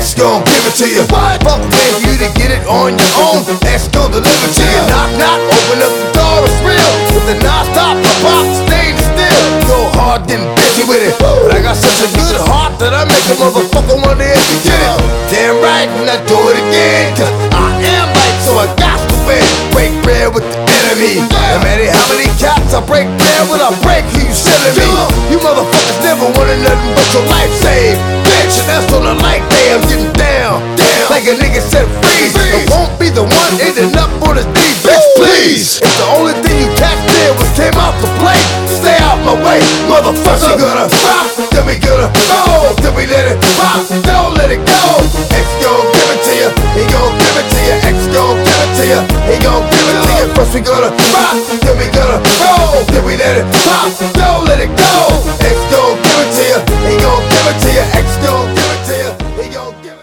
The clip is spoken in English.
X gon' give it to you. Fuck paying for you to get it on your own. X gon' deliver to you. Knock, knock, open up the door, it's real. With the non-stop, the box, stainless steel. Go hard, getting busy with it. But I got such a good heart that I make a motherfucker wonder if you get it. Damn right, and I do it again. Cause I am right, so I got to win. Break bread with the enemy. No matter how many cats I break bread with, I break who you selling me. You motherfuckers never wanted nothing but your life saved. Bitch, and that's on the light day, I'm getting down. Like a nigga said freeze. It won't be the one ending up on his knee, bitch, please. If the only thing you catch did was came out to play, stay out my way, motherfucker. We gonna rock, then we gonna roll, then we let it pop, don't let it go. X gon' give it to you, he gon' give it to you. X gon' give it to you, he gon' give it to you. First we gonna rock, then we gonna roll, then we let it pop, don't let it go. X gon' give it to you, he gon' give it to you. X gon' give it to you, he gon' give it to you.